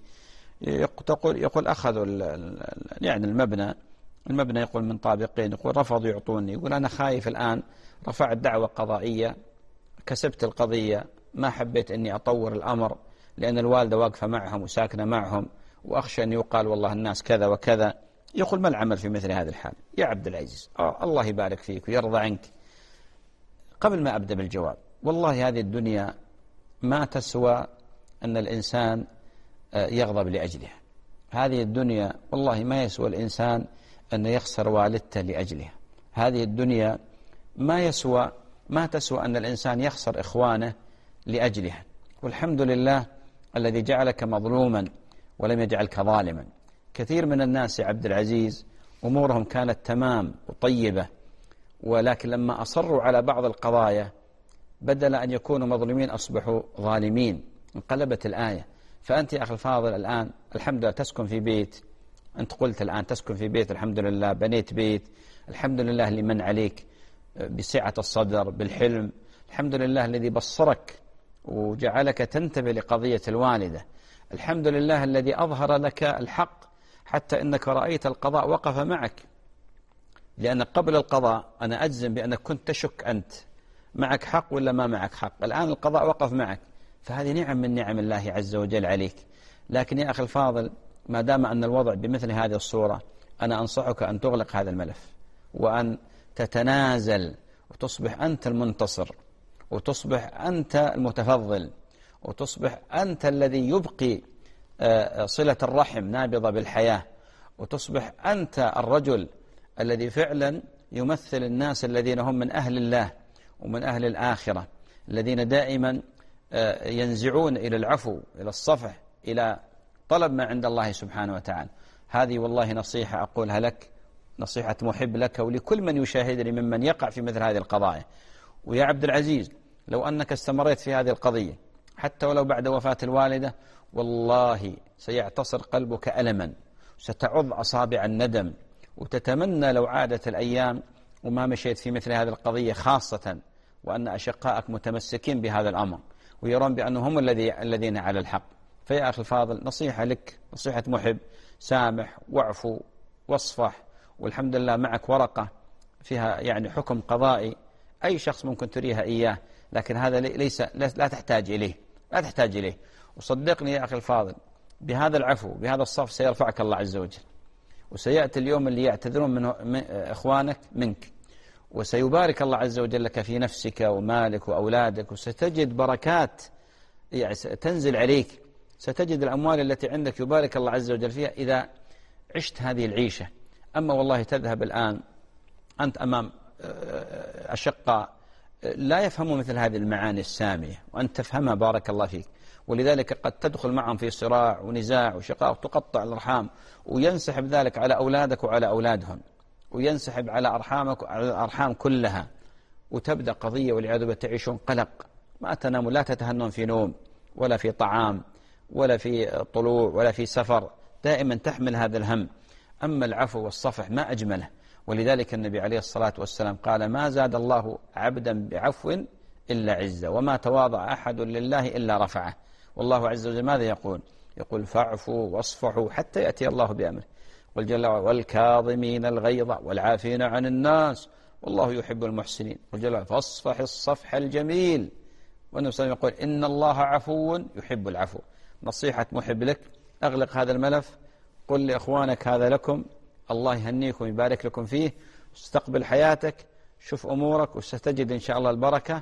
B: يقول أخذوا يعني المبنى يقول من طابقين، يقول رفضوا يعطوني، يقول أنا خايف الآن، رفعت دعوة قضائية، كسبت القضية، ما حبيت أني أطور الأمر لأن الوالدة واقفة معهم وساكنة معهم، وأخشى أن يقال والله الناس كذا وكذا. يقول ما العمل في مثل هذه الحال؟ يا عبد العزيز الله يبارك فيك ويرضى عنك، قبل ما أبدأ بالجواب، والله هذه الدنيا ما تسوى أن الإنسان يغضب لأجلها. هذه الدنيا والله ما يسوى الإنسان أن يخسر والدته لأجلها. هذه الدنيا ما تسوى أن الإنسان يخسر إخوانه لأجلها. والحمد لله الذي جعلك مظلوما ولم يجعلك ظالما. كثير من الناس يا عبد العزيز أمورهم كانت تمام وطيبة، ولكن لما أصروا على بعض القضايا بدل أن يكونوا مظلومين أصبحوا ظالمين، انقلبت الآية. فأنت يا أخي الفاضل الآن الحمد لله تسكن في بيت، أنت قلت الآن تسكن في بيت، الحمد لله بنيت بيت، الحمد لله لمن عليك بسعة الصدر بالحلم، الحمد لله الذي بصرك وجعلك تنتبه لقضية الوالدة، الحمد لله الذي أظهر لك الحق حتى إنك رأيت القضاء وقف معك. لأن قبل القضاء أنا أجزم بأنك كنت تشك أنت معك حق ولا ما معك حق، الآن القضاء وقف معك، فهذه نعم من نعم الله عز وجل عليك. لكن يا أخي الفاضل ما دام أن الوضع بمثل هذه الصورة، أنا أنصحك أن تغلق هذا الملف وأن تتنازل وتصبح أنت المنتصر، وتصبح أنت المتفضل، وتصبح أنت الذي يبقي صلة الرحم نابضة بالحياة، وتصبح أنت الرجل الذي فعلا يمثل الناس الذين هم من أهل الله ومن أهل الآخرة، الذين دائما ينزعون إلى العفو، إلى الصفح، إلى طلب ما عند الله سبحانه وتعالى. هذه والله نصيحة أقولها لك، نصيحة محب لك ولكل من يشاهدني ممن يقع في مثل هذه القضايا. ويا عبد العزيز لو أنك استمريت في هذه القضية حتى ولو بعد وفاة الوالدة، والله سيعتصر قلبك ألما، ستعض أصابع الندم، وتتمنى لو عادت الأيام وما مشيت في مثل هذه القضية، خاصة وأن أشقائك متمسكين بهذا الأمر ويرون بأنهم الذين على الحق. فيا أخي الفاضل نصيحة لك، نصيحة محب، سامح واعفو واصفح، والحمد لله معك ورقة فيها يعني حكم قضائي، أي شخص ممكن تريها إياه، لكن هذا لا تحتاج إليه. وصدقني يا أخي الفاضل بهذا العفو بهذا الصف سيرفعك الله عز وجل، وسيأتي اليوم اللي يعتذرون من إخوانك منك، وسيبارك الله عز وجل لك في نفسك ومالك وأولادك، وستجد بركات يعني تنزل عليك، ستجد الأموال التي عندك يبارك الله عز وجل فيها إذا عشت هذه العيشة. أما والله تذهب الآن أنت أمام أشقاء لا يفهموا مثل هذه المعاني السامية، وأنت تفهمها بارك الله فيك، ولذلك قد تدخل معهم في صراع ونزاع وشقاق، تقطع الأرحام، وينسحب ذلك على أولادك وعلى أولادهم، وينسحب على أرحامك وعلى الأرحام كلها، وتبدأ قضية والعياذ بالله تعيشون قلق، ما تناموا، لا تتهنون في نوم ولا في طعام ولا في طلوع ولا في سفر، دائما تحمل هذا الهم. أما العفو والصفح ما أجمله، ولذلك النبي عليه الصلاة والسلام قال ما زاد الله عبدا بعفو إلا عزة، وما تواضع أحد لله إلا رفعه. والله عز وجل ماذا يقول فاعفوا واصفحوا حتى يأتي الله بأمره، قل جل وعلا والكاظمين الغيظ والعافين عن الناس والله يحب المحسنين، قل جل وعلا فاصفح الصفح الجميل. والنبي صلى الله عليه وسلم يقول إن الله عفو يحب العفو. نصيحة محب لك، أغلق هذا الملف، قل لإخوانك هذا لكم، الله يهنيكم يبارك لكم فيه، استقبل حياتك، شوف أمورك، وستجد إن شاء الله البركة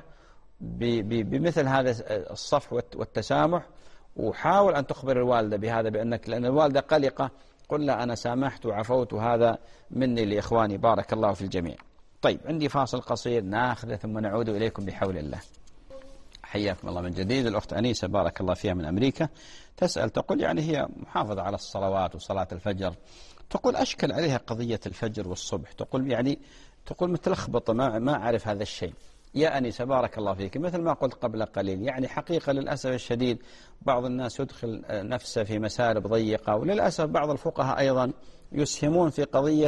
B: بمثل هذا الصفح والتسامح. وحاول أن تخبر الوالدة بهذا بأنك، لأن الوالدة قلقة، قل لا أنا سامحت وعفوت، وهذا مني لإخواني، بارك الله في الجميع. طيب عندي فاصل قصير ناخذه ثم نعود إليكم بحول الله. حياكم الله من جديد. الأخت أنيسة بارك الله فيها من أمريكا تسأل، تقول يعني هي محافظة على الصلوات وصلاة الفجر، تقول أشكل عليها قضية الفجر والصبح، تقول يعني تقول متلخبطة ما أعرف هذا الشيء. يا أنيسة بارك الله فيك، مثل ما قلت قبل قليل، يعني حقيقة للأسف الشديد بعض الناس يدخل نفسه في مسالب ضيقة، وللأسف بعض الفقهاء أيضا يسهمون في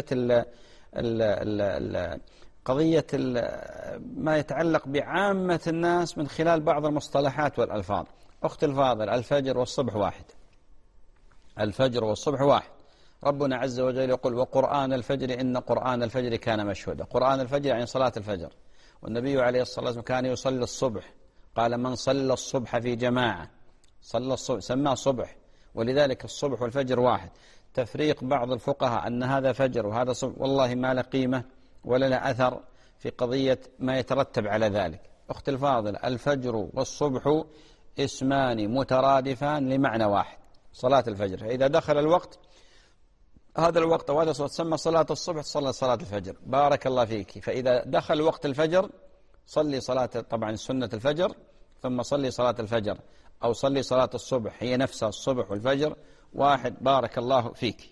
B: قضية ما يتعلق بعامة الناس من خلال بعض المصطلحات والألفاظ. أخت الفاضل، الفجر والصبح واحد، الفجر والصبح واحد. ربنا عز وجل يقول وقرآن الفجر إن قرآن الفجر كان مشهودا. قرآن الفجر يعني صلاة الفجر، والنبي عليه الصلاة والسلام كان يصلي الصبح، قال من صلى الصبح في جماعة، صلى الصبح سماه صبح، ولذلك الصبح والفجر واحد. تفريق بعض الفقهاء أن هذا فجر وهذا صبح والله ما له قيمة ولا له أثر في قضية ما يترتب على ذلك. أخت الفاضل، الفجر والصبح اسمان مترادفان لمعنى واحد، صلاة الفجر. فإذا دخل الوقت، هذا الوقت وهذا تسمى صلاة الصبح، تصلي صلاة الفجر. بارك الله فيك. فإذا دخل وقت الفجر صلي صلاة، طبعا سنة الفجر، ثم صلي صلاة الفجر، أو صلي صلاة الصبح، هي نفسها الصبح والفجر واحد. بارك الله فيك.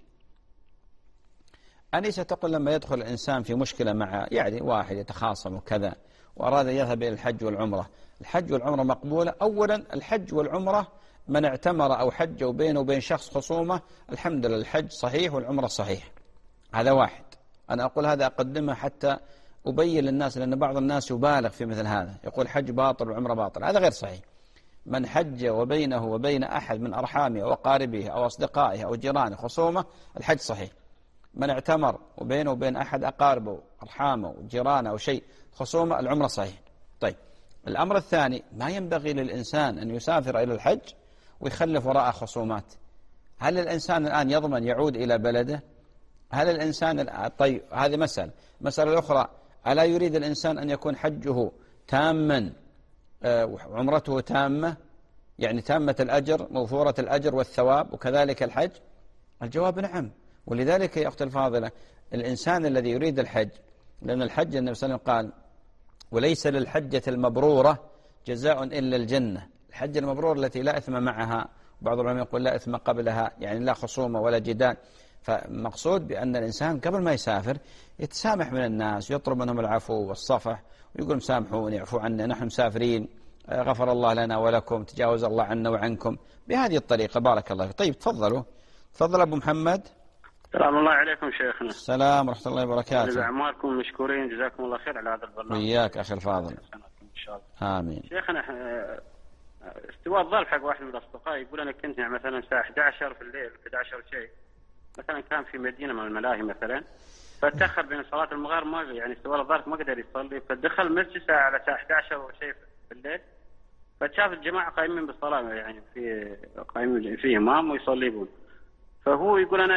B: أنيسة تقول لما يدخل الإنسان في مشكلة مع يعني واحد يتخاصم وكذا، وأراد أن يذهب إلى الحج والعمرة، الحج والعمرة مقبولة. أولا الحج والعمرة من اعتمر أو حج وبينه وبين شخص خصومة، الحمد لله الحج صحيح والعمرة صحيح. هذا واحد. أنا أقول هذا أقدمه حتى أبين للناس، لأن بعض الناس يبالغ في مثل هذا، يقول حج باطل والعمرة باطل، هذا غير صحيح. من حج وبينه وبين أحد من أرحامه أو أقاربه أو أصدقائه أو جيرانه خصومة، الحج صحيح. من اعتمر وبينه وبين أحد أقاربه أرحامه جيرانه أو شيء خصومة، العمرة صحيح. طيب، الأمر الثاني، ما ينبغي للإنسان أن يسافر إلى الحج ويخلف وراء خصومات. هل الإنسان الآن يضمن يعود إلى بلده؟ هل الإنسان طيب، هذه مسألة الأخرى، ألا يريد الإنسان أن يكون حجه تاما وعمرته تامة، يعني تامة الأجر موفورة الأجر والثواب، وكذلك الحج؟ الجواب نعم. ولذلك يا أختي الفاضلة، الإنسان الذي يريد الحج، لأن الحج النبي صلى الله عليه وسلم قال وليس للحجة المبرورة جزاء إلا الجنة. الحجة المبرورة التي لا إثم معها، بعض العلماء يقول لا إثم قبلها، يعني لا خصومة ولا جدال. فمقصود بأن الإنسان قبل ما يسافر يتسامح من الناس، يطلب منهم العفو والصفح، ويقول مسامحوني، اعفوا عنا، نحن مسافرين، غفر الله لنا ولكم، تجاوز الله عنا وعنكم، بهذه الطريقة. بارك الله فيك. طيب تفضلوا. تفضل أبو محمد.
H: السلام الله عليكم شيخنا.
B: السلام ورحمة الله وبركاته.
H: أعماركم مشكورين، جزاكم الله خير على هذا البرنامج.
B: وإياك أخي الفاضل.
H: إن شاء الله.
B: آمين.
H: شيخنا، استواء الظرف حق واحد من الأصدقاء يقول أنا كنت يعني مثلا الساعة 11 في الليل، 11 شيء مثلا، كان في مدينة من الملاهي مثلا، فتأخر بين صلاة المغرب، ما يعني استواء الظرف ما قدر يصلي، فدخل المسجد على الساعة 11 وشيء في الليل، فشاف الجماعة قائمين بالصلاة، يعني في قائمين في إمام ويصليون، فهو يقول أنا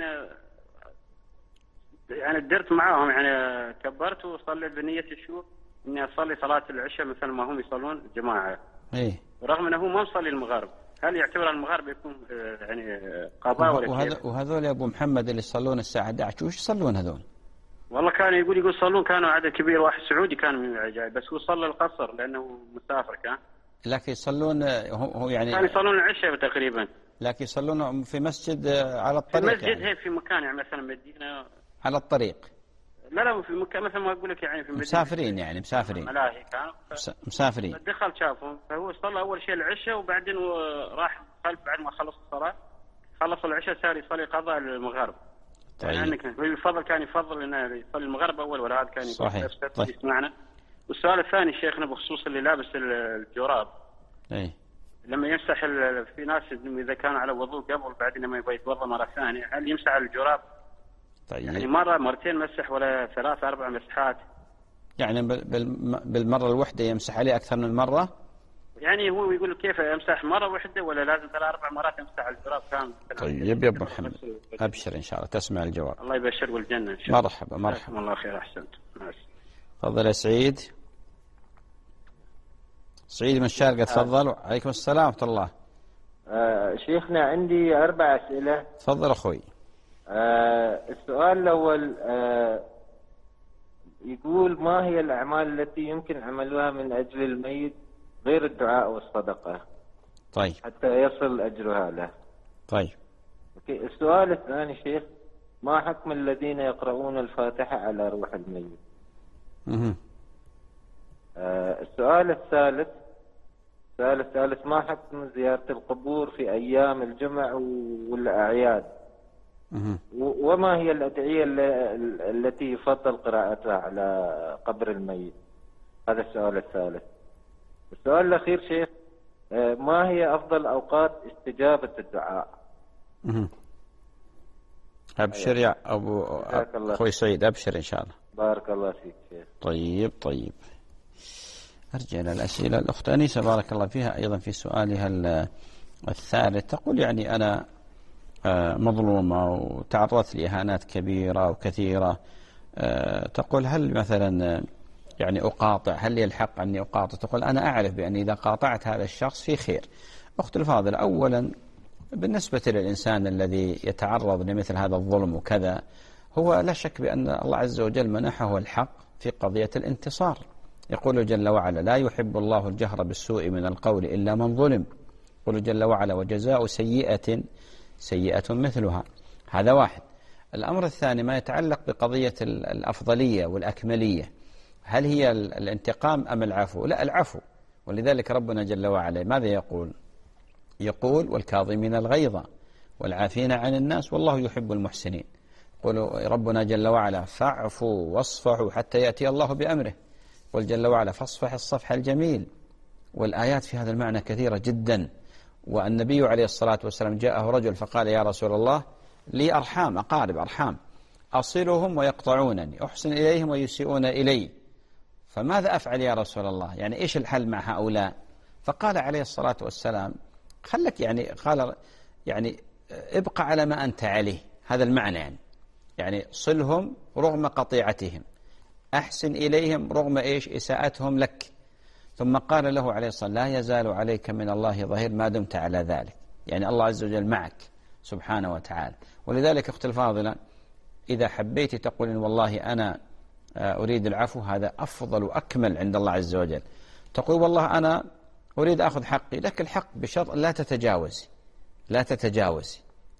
H: يعني درت معاهم، يعني كبرت وصليت بنية الشهور إني أصلي صلاة العشاء مثل ما هم يصلون جماعة.
B: إيه.
H: رغم أنه ما مصلي المغرب، هل يعتبر المغرب يكون يعني قضاء ولا كيف؟
B: وهذول يا أبو محمد اللي يصلون الساعة 11 وش يصلون هذول؟
H: والله كان يقول يصلون، كانوا عدد كبير، واحد سعودي كان من العجائب، بس هو صلى القصر لأنه مسافر كان.
B: لكن يصلون هو يعني
H: كان يصلون العشاء تقريبا.
B: لكن يصلون في مسجد على الطريق،
H: في مسجد
B: يعني.
H: هي في مكان يعني مثلا مدينة
B: على الطريق.
H: لا في مكان مثل ما أقول لك، يعني في
B: مسافرين، يعني مسافرين
H: ملاهي كانوا
B: مسافرين.
H: دخل شافهم، فهو صلى أول شيء العشاء، وبعدين راح خلف بعد ما خلص الصلاة، خلص العشاء صار يصلي قضاء المغرب.
B: طيب.
H: يعني كان يفضل إنه يصلي المغرب أول، ولا هذا كان
B: صحيح. طيب.
H: يسمعنا. والسؤال الثاني شيخنا بخصوص اللي لابس الجراب.
B: أي. لما
H: يمسح في ناس إذا كانوا على وضوء قبل، بعدين لما يبغى يتوضأ مرة ثانية، هل يمسح على الجراب؟
B: طيب.
H: يعني مرة مرتين مسح، ولا 3 4 مسحات؟
B: يعني بالمرة الوحدة يمسح عليه أكثر من مرة؟
H: يعني هو يقول كيف يمسح مرة واحدة، ولا لازم 3 4 مرات يمسح على الجراب كامل؟
B: طيب يا أبو محمد، أبشر إن شاء الله تسمع الجواب.
H: الله يبشر بالجنة إن شاء الله.
B: مرحبا.
H: الله خير، أحسنت.
B: تفضل يا سعيد. سعيد من الشارقة، تفضل. عليكم السلام ورحمة الله.
I: شيخنا عندي 4 أسئلة.
B: تفضل أخوي.
I: السؤال الأول يقول ما هي الأعمال التي يمكن عملها من أجل الميت غير الدعاء والصدقة.
B: طيب.
I: حتى يصل أجرها له.
B: طيب.
I: السؤال الثاني شيخ، ما حكم الذين يقرؤون الفاتحة على روح الميت؟ السؤال الثالث ما حكم زيارة القبور في أيام الجمع والأعياد؟ وما هي الأدعية التي يفضل قراءتها على قبر الميت؟ هذا السؤال الثالث. السؤال الأخير شيخ، ما هي أفضل أوقات استجابة الدعاء؟
B: أبشر يا أخوي سعيد، أبشر إن شاء الله.
I: بارك الله فيك شيخ.
B: طيب. أرجع إلى الأسئلة. الأخت أنيسة بارك الله فيها أيضا في سؤالها الثالث تقول يعني أنا مظلومة وتعرضت لإهانات كبيرة وكثيرة، تقول هل مثلا يعني أقاطع، هل لي الحق أني أقاطع؟ تقول أنا أعرف بأني إذا قاطعت هذا الشخص في خير. أخت الفاضلة، أولا بالنسبة للإنسان الذي يتعرض لمثل هذا الظلم وكذا، هو لا شك بأن الله عز وجل منحه الحق في قضية الانتصار. يقول جل وعلا: لا يحب الله الجهر بالسوء من القول إلا من ظلم. يقول جل وعلا: وجزاء سيئة مثلها. هذا واحد. الأمر الثاني ما يتعلق بقضية الأفضلية والأكملية، هل هي الانتقام أم العفو؟ لا، العفو. ولذلك ربنا جل وعلا ماذا يقول: والكاظمين الغيظ والعافين عن الناس والله يحب المحسنين. يقول ربنا جل وعلا: فاعفوا واصفحوا حتى يأتي الله بأمره. يقول جل وعلا: فاصفح الصفح الجميل. والآيات في هذا المعنى كثيرة جدا. والنبي عليه الصلاة والسلام جاءه رجل فقال: يا رسول الله، لي أرحام، أقارب أرحام، أصلهم ويقطعونني، أحسن إليهم ويسيئون إلي، فماذا أفعل يا رسول الله؟ يعني إيش الحل مع هؤلاء؟ فقال عليه الصلاة والسلام: خلك قال ابقى على ما أنت عليه. هذا المعنى، يعني صلهم رغم قطيعتهم، أحسن إليهم رغم إيش إساءتهم لك. ثم قال له عليه الصلاة والسلام: لا يزال عليك من الله ظهير ما دمت على ذلك. يعني الله عز وجل معك سبحانه وتعالى. ولذلك أخت الفاضلة، إذا حبيت تقول والله أنا أريد العفو، هذا أفضل وأكمل عند الله عز وجل. تقول والله أنا أريد أخذ حقي، لك الحق بشرط لا تتجاوزي.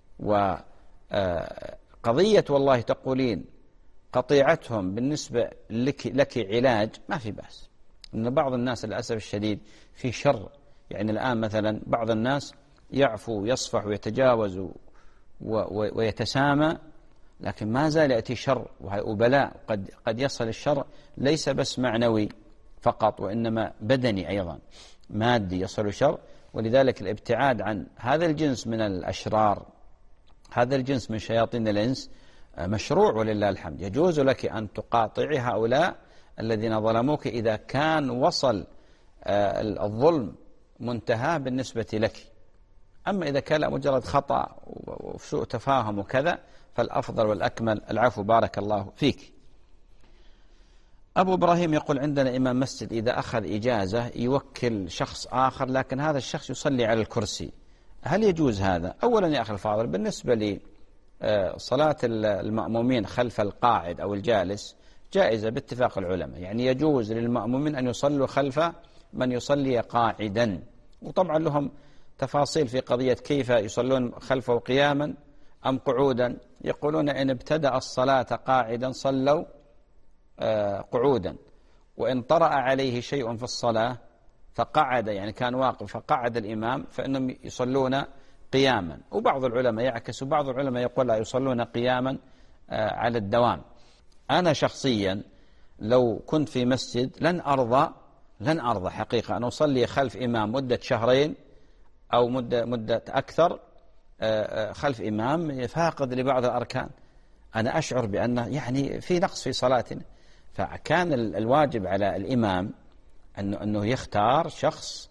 B: وقضية والله تقولين قطيعتهم بالنسبة لك علاج، ما في بأس. إن بعض الناس للأسف الشديد في شر. يعني الآن مثلا بعض الناس يعفو ويصفح ويتجاوز ويتسامى، لكن ما زال يأتي شر وبلاء. قد يصل الشر ليس بس معنوي فقط، وإنما بدني أيضا، مادي يصل الشر. ولذلك الابتعاد عن هذا الجنس من الأشرار، هذا الجنس من شياطين الإنس مشروع ولله الحمد. يجوز لك أن تقاطعي هؤلاء الذين ظلموك إذا كان وصل الظلم منتهى بالنسبة لك. أما إذا كان مجرد خطأ وسوء تفاهم وكذا، فالأفضل والأكمل العفو. بارك الله فيك. أبو إبراهيم يقول: عندنا إمام مسجد إذا أخذ إجازة يوكل شخص آخر، لكن هذا الشخص يصلي على الكرسي، هل يجوز هذا؟ أولا يا أخي الفاضل، بالنسبة لصلاة المأمومين خلف القاعد أو الجالس جائزة باتفاق العلماء. يعني يجوز للمأمومين أن يصلوا خلف من يصلي قاعدا. وطبعا لهم تفاصيل في قضية كيف يصلون خلفه قياما أم قعودا. يقولون إن ابتدأ الصلاة قاعدا صلوا قعودا، وإن طرأ عليه شيء في الصلاة فقعد، يعني كان واقف فقعد الإمام، فإنهم يصلون قياما. وبعض العلماء يعكس، وبعض العلماء يقول لا، يصلون قياما على الدوام. أنا شخصيا لو كنت في مسجد لن أرضى حقيقة أن أصلي خلف إمام مدة شهرين أو مدة أكثر خلف إمام فاقد لبعض الأركان. أنا أشعر بأنه يعني في نقص في صلاتنا. فكان الواجب على الإمام أنه يختار شخص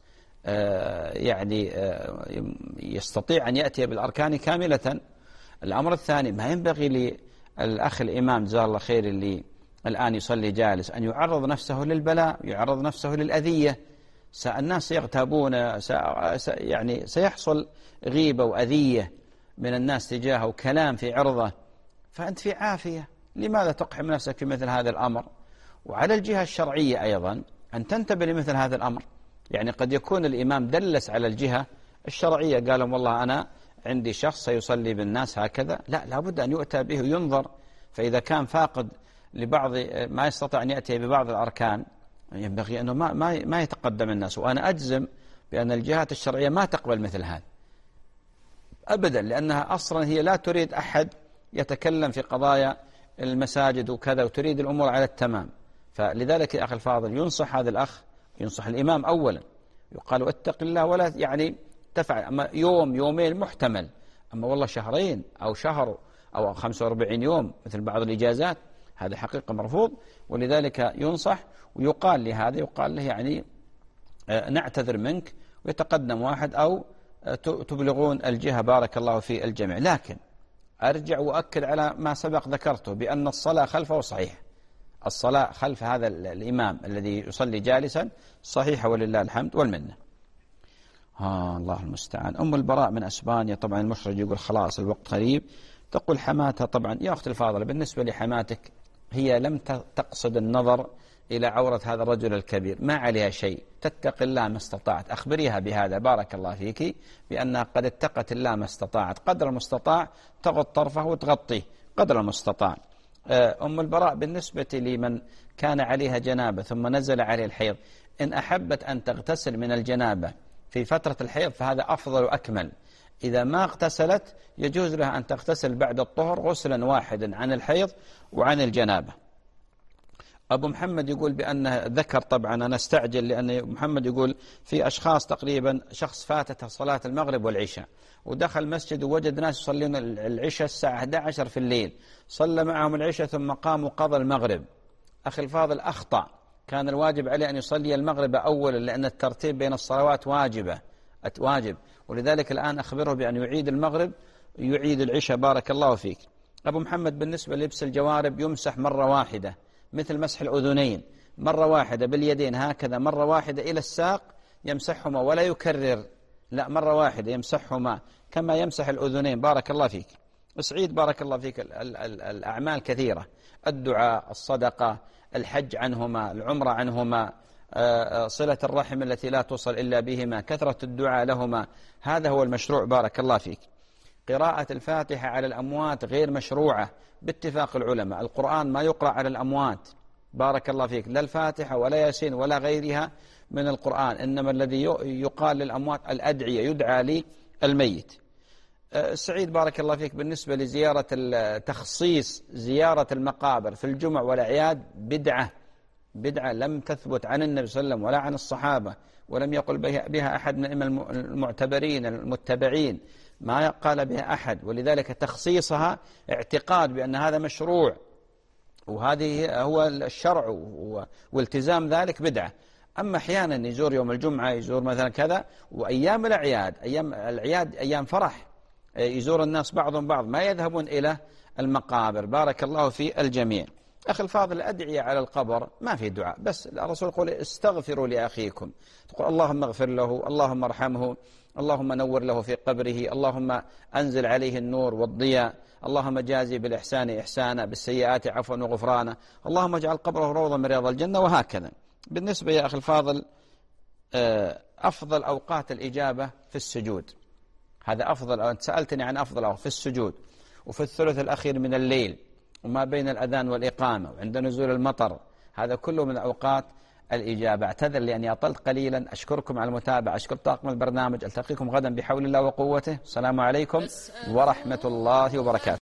B: يستطيع أن يأتي بالأركان كاملة. الأمر الثاني، ما ينبغي للأخ الإمام جزاه الله خير اللي الآن يصلي جالس أن يعرض نفسه للبلاء، يعرض نفسه للأذية. الناس يغتابون، يعني سيحصل غيبة وأذية من الناس تجاهه وكلام في عرضه، فأنت في عافية، لماذا تقحم نفسك في مثل هذا الأمر؟ وعلى الجهة الشرعية أيضا أن تنتبه لمثل هذا الأمر. يعني قد يكون الإمام دلس على الجهة الشرعية، قال لهم والله أنا عندي شخص سيصلي بالناس هكذا، لا، لابد أن يؤتى به وينظر. فإذا كان فاقد لبعض ما يستطيع أن يأتي ببعض الأركان، ينبغي أنه ما يتقدم الناس. وأنا أجزم بأن الجهات الشرعية ما تقبل مثل هذا أبدا، لأنها أصلا هي لا تريد أحد يتكلم في قضايا المساجد وكذا، وتريد الأمور على التمام. فلذلك يا أخي الفاضل ينصح هذا الأخ، ينصح الإمام أولا، يقال اتق الله ولا يعني تفعل. أما يوم يومين محتمل، أما والله شهرين أو شهر أو 45 يوم مثل بعض الإجازات، هذا حقيقة مرفوض. ولذلك ينصح ويقال لهذا، يقال له يعني نعتذر منك، ويتقدم واحد أو تبلغون الجهة بارك الله في الجميع. لكن أرجع وأكد على ما سبق ذكرته بأن الصلاة خلفه صحيح، الصلاة خلف هذا الإمام الذي يصلي جالسا صحيحة ولله الحمد والمنة. الله المستعان. أم البراء من أسبانيا، طبعا المشرج يقول خلاص الوقت قريب، تقول حماتها، طبعا يا أختي الفاضلة بالنسبة لحماتك هي لم تقصد النظر إلى عورة هذا الرجل الكبير، ما عليها شيء، تتق الله ما استطاعت. أخبريها بهذا بارك الله فيك، بأنها قد اتقت الله ما استطاعت، قدر المستطاع تغض طرفه وتغطيه قدر المستطاع. أم البراء بالنسبة لمن كان عليها جنابة ثم نزل عليه الحيض، إن أحبت أن تغتسل من الجنابة في فترة الحيض فهذا أفضل وأكمل. إذا ما اغتسلت يجوز لها أن تغتسل بعد الطهر غسلا واحدا عن الحيض وعن الجنابة. أبو محمد يقول بأنه ذكر، طبعا أنا استعجل لأن محمد يقول في أشخاص تقريبا شخص فاتته صلاة المغرب والعشاء، ودخل المسجد ووجد ناس يصلون العشاء الساعة 11 في الليل، صلى معهم العشاء ثم قاموا قضى المغرب. أخي الفاضل أخطأ، كان الواجب عليه أن يصلي المغرب أولا، لأن الترتيب بين الصلوات واجب، ولذلك الآن أخبره بأن يعيد المغرب يعيد العشاء بارك الله فيك. أبو محمد بالنسبة للبس الجوارب يمسح مرة واحدة مثل مسح الأذنين، مرة واحدة باليدين هكذا، مرة واحدة إلى الساق يمسحهما ولا يكرر، لا مرة واحدة يمسحهما كما يمسح الأذنين بارك الله فيك. سعيد بارك الله فيك، الأعمال كثيرة، الدعاء، الصدقة، الحج عنهما، العمرة عنهما، صلة الرحم التي لا توصل إلا بهما، كثرة الدعاء لهما، هذا هو المشروع بارك الله فيك. قراءة الفاتحة على الأموات غير مشروعة باتفاق العلماء، القرآن ما يقرأ على الأموات بارك الله فيك، لا الفاتحة ولا ياسين ولا غيرها من القرآن، إنما الذي يقال للأموات الأدعية، يدعى للميت. سعيد بارك الله فيك بالنسبة لزيارة تخصيص زيارة المقابر في الجمع والأعياد بدعة لم تثبت عن النبي صلى الله عليه وسلم ولا عن الصحابة، ولم يقل بها أحد من المعتبرين المتبعين، ما قال بها أحد. ولذلك تخصيصها اعتقاد بأن هذا مشروع وهذه هو الشرع والتزام ذلك بدعة. أما أحيانا يزور يوم الجمعة، يزور مثلا كذا، وأيام الأعياد أيام فرح يزور الناس بعضهم بعض، ما يذهبون إلى المقابر بارك الله في الجميع. أخي الفاضل الأدعية على القبر ما في دعاء، بس الرسول يقول استغفروا لأخيكم، تقول اللهم اغفر له، اللهم ارحمه، اللهم نور له في قبره، اللهم أنزل عليه النور والضياء، اللهم جازي بالإحسان إحسانا، بالسيئات عفوا وغفرانا، اللهم اجعل قبره روضا من رياض الجنة، وهكذا. بالنسبة يا أخي الفاضل أفضل أوقات الإجابة في السجود، هذا أفضل. أنت سألتني عن أفضل أوقات في السجود وفي الثلث الأخير من الليل وما بين الأذان والإقامة وعند نزول المطر، هذا كله من أوقات الإجابة. اعتذر لأني أطلت قليلا، أشكركم على المتابعة، أشكر طاقم البرنامج، ألتقيكم غدا بحول الله وقوته. السلام عليكم ورحمة الله وبركاته.